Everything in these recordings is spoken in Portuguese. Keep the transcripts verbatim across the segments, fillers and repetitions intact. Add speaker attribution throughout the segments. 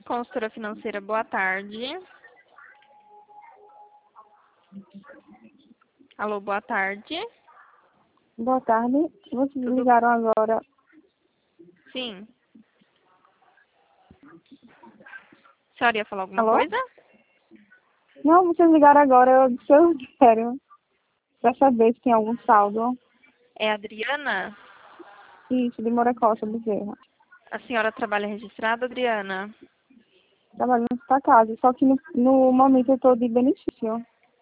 Speaker 1: Consultora financeira, boa tarde. Alô, boa tarde.
Speaker 2: Boa tarde. Vocês
Speaker 1: Tudo...
Speaker 2: ligaram agora?
Speaker 1: Sim. A senhora ia falar alguma
Speaker 2: Alô?
Speaker 1: coisa?
Speaker 2: Não, vocês ligaram agora. Eu disse eu quero. Pra saber se tem algum saldo.
Speaker 1: É a Adriana?
Speaker 2: Isso, de Moura Costa, Bezerra.
Speaker 1: A senhora trabalha registrada, Adriana?
Speaker 2: Trabalhando nessa casa. Só que no, no momento eu estou de benefício.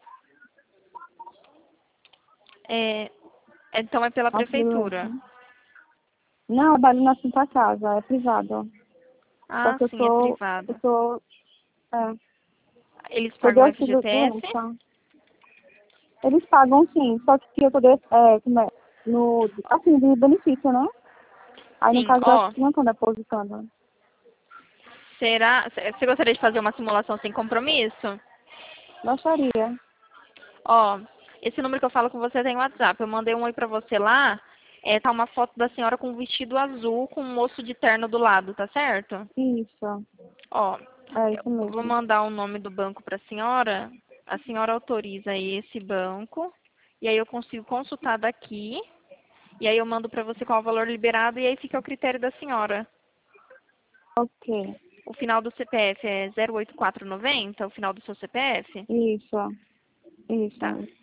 Speaker 1: É... Então é pela prefeitura?
Speaker 2: Não, eu trabalho na Santa Casa. É privado. Só
Speaker 1: Ah,
Speaker 2: que eu
Speaker 1: sim, é
Speaker 2: tô... Eu
Speaker 1: privado.
Speaker 2: tô... É,
Speaker 1: Eles
Speaker 2: tô de
Speaker 1: pagam
Speaker 2: auxílio
Speaker 1: F G T S?
Speaker 2: doença. Eles pagam sim, só que eu tô de... É, como é? No... Assim, de benefício, né? Aí no
Speaker 1: Sim,
Speaker 2: caso eu acho
Speaker 1: ó.
Speaker 2: que não estão depositando.
Speaker 1: Será... Você gostaria de fazer uma simulação sem compromisso?
Speaker 2: Gostaria.
Speaker 1: Ó, esse número que eu falo com você tem WhatsApp. Eu mandei um oi pra você lá. É, tá uma foto da senhora com um vestido azul com um moço de terno do lado, tá certo?
Speaker 2: Isso.
Speaker 1: Ó,
Speaker 2: É
Speaker 1: eu
Speaker 2: isso
Speaker 1: vou
Speaker 2: mesmo.
Speaker 1: mandar o nome do banco pra senhora. A senhora autoriza aí esse banco. E aí eu consigo consultar daqui. E aí eu mando pra você qual é o valor liberado e aí fica ao critério da senhora.
Speaker 2: Ok.
Speaker 1: O final do C P F é zero oito quatro nove zero, o final do seu C P F?
Speaker 2: Isso.
Speaker 1: Tá.
Speaker 2: Isso.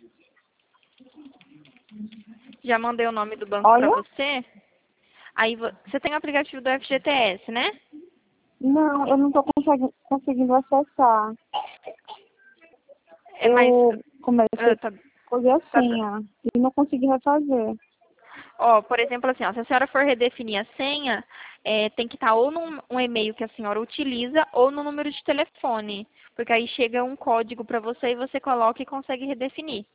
Speaker 1: Já mandei o nome do banco pra
Speaker 2: Olha,
Speaker 1: você. Aí vo- você tem o aplicativo do F G T S, né?
Speaker 2: não, eu não estou conseguindo acessar.
Speaker 1: É mais.
Speaker 2: Eu comecei
Speaker 1: ah,
Speaker 2: a
Speaker 1: tá,
Speaker 2: fazer a
Speaker 1: tá-
Speaker 2: senha e não consegui refazer.
Speaker 1: ó, por exemplo, assim, ó, se a senhora for redefinir a senha, é, tem que estar ou num um e-mail que a senhora utiliza ou no número de telefone. Porque aí chega um código para você e você coloca e consegue redefinir.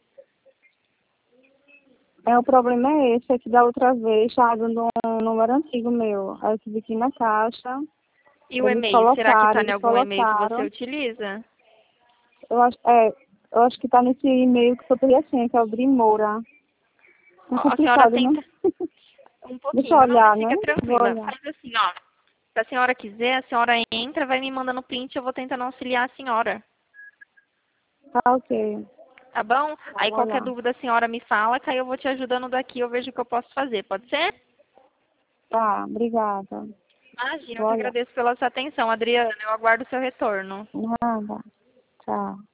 Speaker 2: É, o problema é esse, é que da outra vez estava dando um número antigo meu. Aí eu tive aqui na caixa,
Speaker 1: E o
Speaker 2: eles
Speaker 1: e-mail, será que
Speaker 2: colocaram,
Speaker 1: está em
Speaker 2: eles
Speaker 1: algum e-mail que você
Speaker 2: colocaram.
Speaker 1: utiliza?
Speaker 2: Eu acho, é, eu acho que está nesse e-mail que eu perdi a senha, que é o Brimoura. É
Speaker 1: Ó, a senhora
Speaker 2: complicado, né?
Speaker 1: tenta um
Speaker 2: Deixa
Speaker 1: pouquinho,
Speaker 2: eu
Speaker 1: mas não,
Speaker 2: olhar,
Speaker 1: mas
Speaker 2: né?
Speaker 1: fica
Speaker 2: Vou
Speaker 1: tranquila.
Speaker 2: olhar.
Speaker 1: Faz assim, ó. Se a senhora quiser, a senhora entra, vai me mandando print, eu vou tentando auxiliar a senhora.
Speaker 2: Tá, ok.
Speaker 1: Tá bom?
Speaker 2: Tá,
Speaker 1: Aí
Speaker 2: vou
Speaker 1: qualquer
Speaker 2: olhar.
Speaker 1: dúvida a senhora me fala, que aí eu vou te ajudando daqui, eu vejo o que eu posso fazer. Pode ser?
Speaker 2: Tá, obrigada.
Speaker 1: Imagina, eu
Speaker 2: Vou
Speaker 1: que
Speaker 2: olhar.
Speaker 1: agradeço pela sua atenção, Adriana. Eu aguardo o seu retorno.
Speaker 2: Nada. Tchau.